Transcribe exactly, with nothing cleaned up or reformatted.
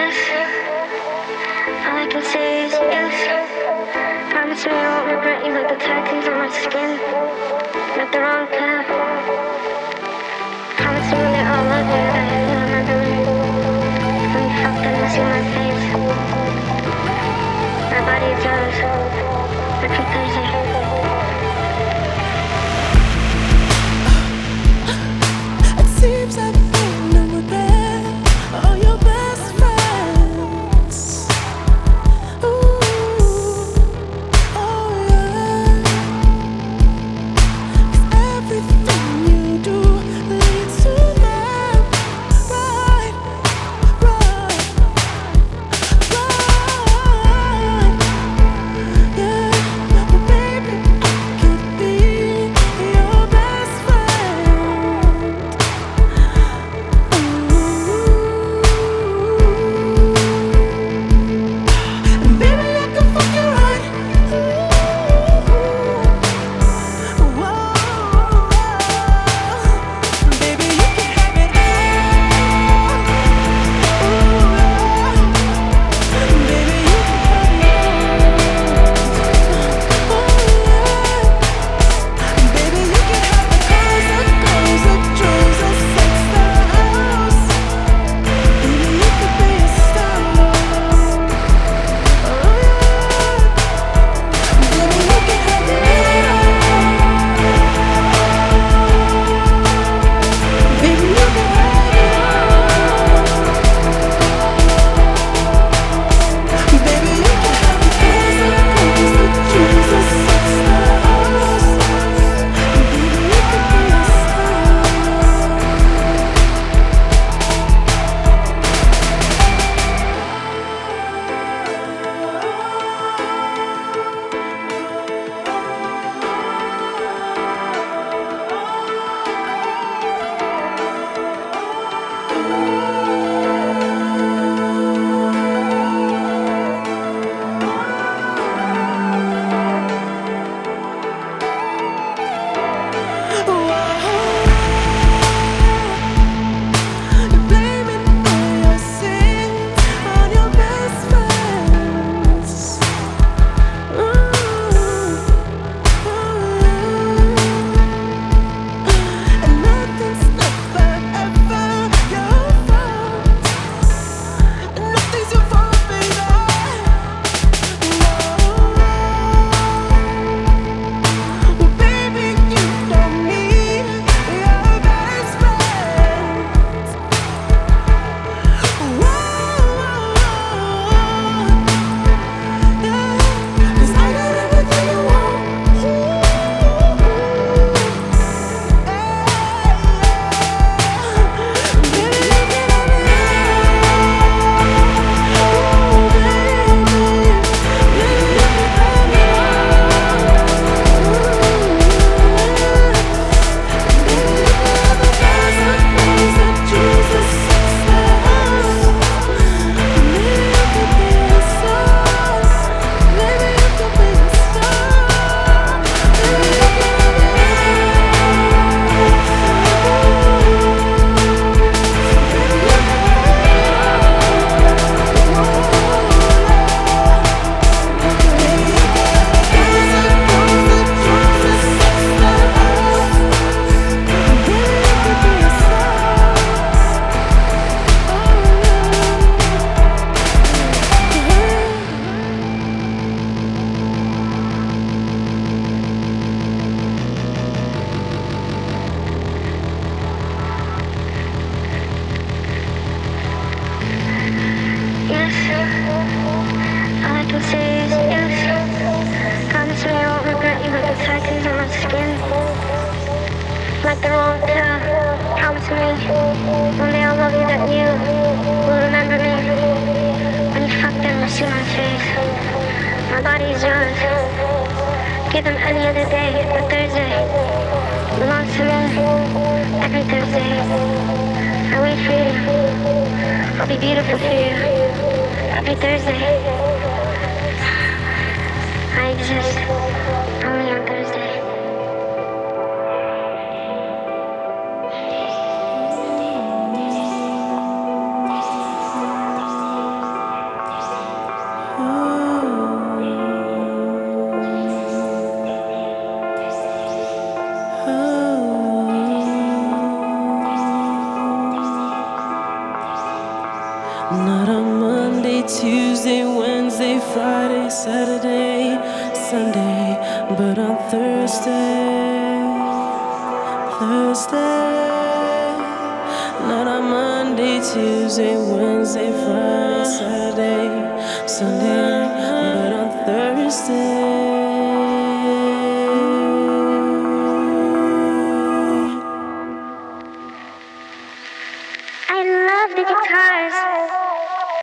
Yes, all I can say is yes. Promise me I won't regret you like the tattoos on my skin. Not the wrong path. Promise me that I'll love you, that you'll remember me. When you fuck them, you'll see my face. My body is yours. Every Thursday. Seems like ain't no regret. All your best friends. Ooh, oh yeah. 'Cause everything you do leads to them. Right, right, right. Yeah, well, baby, I could be your best friend. Baby, I can fuck you right. Whoa, baby, you can have it all. Baby, you can have it all. Baby, you can have the cars, the clothes, the jewels, the sex, the house. Baby, you could be a star. Like the wrong path. Promise me one day I'll love you, that you will remember me. When you fuck them, you'll see my face. My body is yours. Give them any other day, but Thursday belongs to me. Every Thursday, I wait for you. I'll be beautiful for you. Every Thursday, I exist only on Thursday. Friday, Saturday, Sunday, but on Thursday, Thursday, not on Monday, Tuesday, Wednesday, Friday, Saturday, Sunday, but on Thursday.